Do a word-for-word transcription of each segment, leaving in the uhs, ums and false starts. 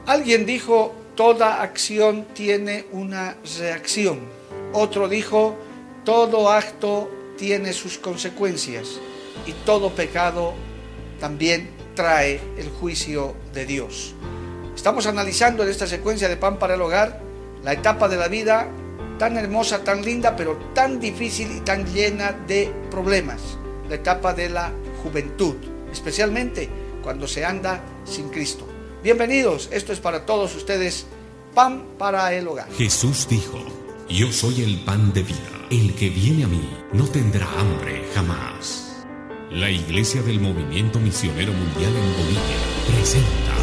Alguien dijo, toda acción tiene una reacción. Otro dijo, todo acto tiene sus consecuencias y todo pecado también trae el juicio de Dios. Estamos analizando en esta secuencia de Pan para el Hogar la etapa de la vida tan hermosa, tan linda, pero tan difícil y tan llena de problemas. La etapa de la juventud, especialmente cuando se anda sin Cristo. Bienvenidos, esto es para todos ustedes, Pan para el Hogar. Jesús dijo, yo soy el pan de vida. El que viene a mí no tendrá hambre jamás. La Iglesia del Movimiento Misionero Mundial en Bolivia presenta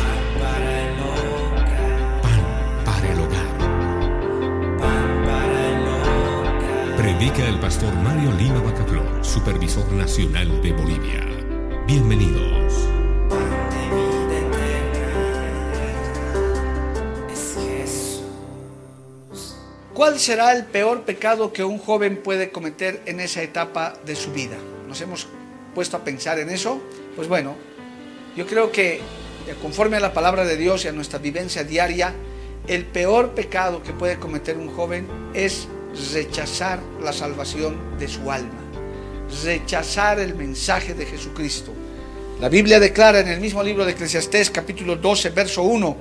Pan para el Hogar. Pan para el Hogar. Predica el pastor Mario Lima Bacaflor, supervisor nacional de Bolivia. Bienvenidos. ¿Cuál será el peor pecado que un joven puede cometer en esa etapa de su vida? ¿Nos hemos puesto a pensar en eso? Pues bueno, yo creo que conforme a la palabra de Dios y a nuestra vivencia diaria, el peor pecado que puede cometer un joven es rechazar la salvación de su alma, rechazar el mensaje de Jesucristo. La Biblia declara en el mismo libro de Eclesiastés, capítulo doce, verso uno,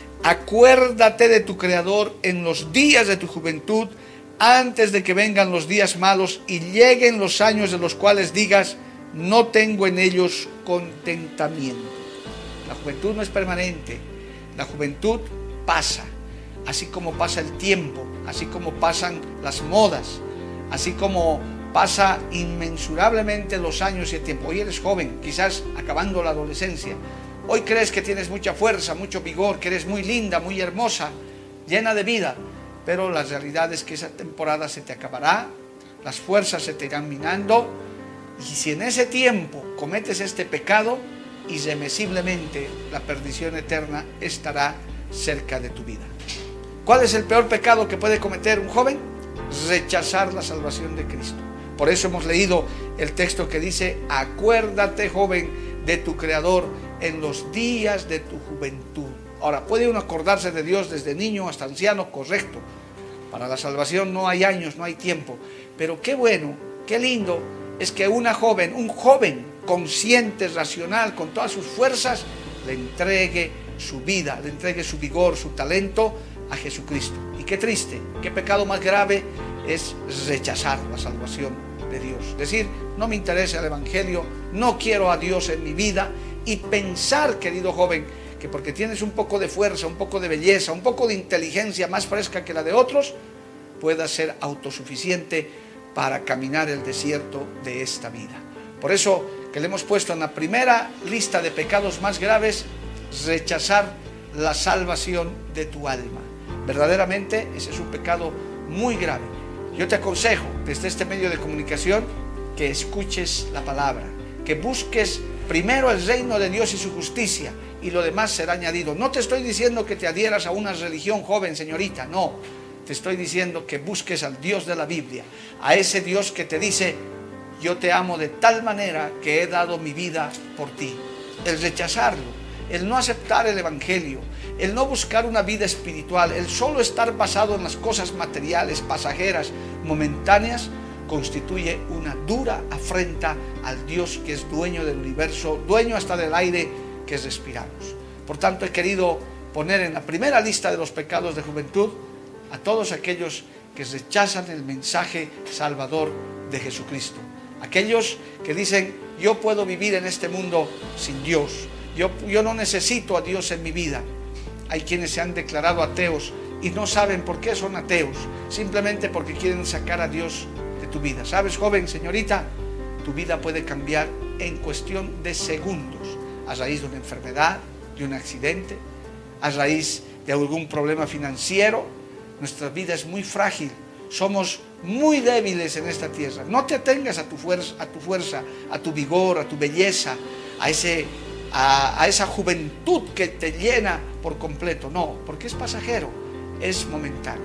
acuérdate de tu Creador en los días de tu juventud, antes de que vengan los días malos y lleguen los años de los cuales digas, no tengo en ellos contentamiento. La juventud no es permanente, la juventud pasa, así como pasa el tiempo, así como pasan las modas, así como pasa inmensurablemente los años y el tiempo. Hoy eres joven, quizás acabando la adolescencia. Hoy crees que tienes mucha fuerza, mucho vigor, que eres muy linda, muy hermosa, llena de vida, pero la realidad es que esa temporada se te acabará, las fuerzas se te irán minando, y si en ese tiempo cometes este pecado, irremisiblemente la perdición eterna estará cerca de tu vida. ¿Cuál es el peor pecado que puede cometer un joven? Rechazar la salvación de Cristo. Por eso hemos leído el texto que dice, acuérdate, joven, de tu Creador en los días de tu juventud. Ahora, puede uno acordarse de Dios desde niño hasta anciano, correcto. Para la salvación no hay años, no hay tiempo. Pero qué bueno, qué lindo es que una joven, un joven consciente, racional, con todas sus fuerzas, le entregue su vida, le entregue su vigor, su talento a Jesucristo. Y qué triste, qué pecado más grave es rechazar la salvación de Dios. Decir, no me interesa el Evangelio, no quiero a Dios en mi vida. Y pensar, querido joven, que porque tienes un poco de fuerza, un poco de belleza, un poco de inteligencia más fresca que la de otros, puedas ser autosuficiente para caminar el desierto de esta vida. Por eso que le hemos puesto en la primera lista de pecados más graves, rechazar la salvación de tu alma. Verdaderamente ese es un pecado muy grave. Yo te aconsejo desde este medio de comunicación que escuches la palabra, que busques primero el reino de Dios y su justicia, y lo demás será añadido. No te estoy diciendo que te adhieras a una religión, joven, señorita, no. Te estoy diciendo que busques al Dios de la Biblia, a ese Dios que te dice, yo te amo de tal manera que he dado mi vida por ti. El rechazarlo, el no aceptar el Evangelio, el no buscar una vida espiritual, el solo estar basado en las cosas materiales, pasajeras, momentáneas, constituye una dura afrenta al Dios que es dueño del universo, dueño hasta del aire que respiramos. Por tanto, he querido poner en la primera lista de los pecados de juventud a todos aquellos que rechazan el mensaje salvador de Jesucristo. Aquellos que dicen, yo puedo vivir en este mundo sin Dios, yo, yo no necesito a Dios en mi vida. Hay quienes se han declarado ateos y no saben por qué son ateos, simplemente porque quieren sacar a Dios de tu vida. ¿Sabes, joven, señorita? Tu vida puede cambiar en cuestión de segundos, a raíz de una enfermedad, de un accidente, a raíz de algún problema financiero. Nuestra vida es muy frágil, somos muy débiles en esta tierra. No te atengas a tu fuerza, a tu fuerza, a tu vigor, a tu belleza, a ese, a, a esa juventud que te llena por completo. No, porque es pasajero, es momentáneo.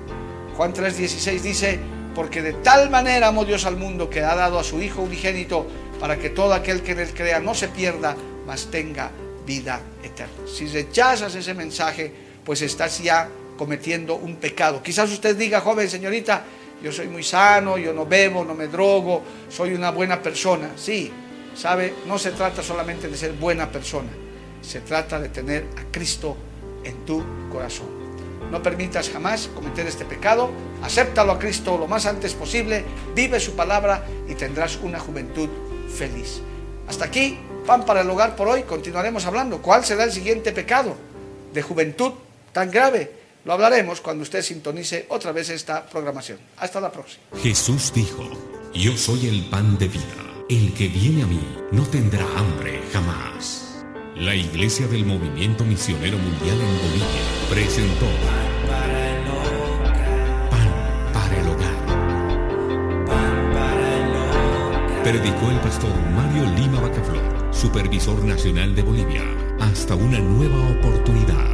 Juan tres dieciséis dice, porque de tal manera amó Dios al mundo que ha dado a su Hijo unigénito para que todo aquel que en él crea no se pierda, mas tenga vida eterna. eterna. Si rechazas ese mensaje, pues estás ya cometiendo un pecado. Quizás usted diga, joven, señorita, yo soy muy sano, yo no bebo, no me drogo, soy una buena persona. Sí, sabe, no se trata solamente de ser buena persona, se trata de tener a Cristo en tu corazón. No permitas jamás cometer este pecado, acéptalo a Cristo lo más antes posible, vive su palabra y tendrás una juventud feliz. Hasta aquí, Pan para el Hogar por hoy. Continuaremos hablando. ¿Cuál será el siguiente pecado de juventud tan grave? Lo hablaremos cuando usted sintonice otra vez esta programación. Hasta la próxima. Jesús dijo, yo soy el pan de vida. El que viene a mí no tendrá hambre jamás. La Iglesia del Movimiento Misionero Mundial en Bolivia presentó Pan para el Hogar. Pan para el Hogar. Predicó el pastor Mario Lima Bacaflor, supervisor nacional de Bolivia. Hasta una nueva oportunidad.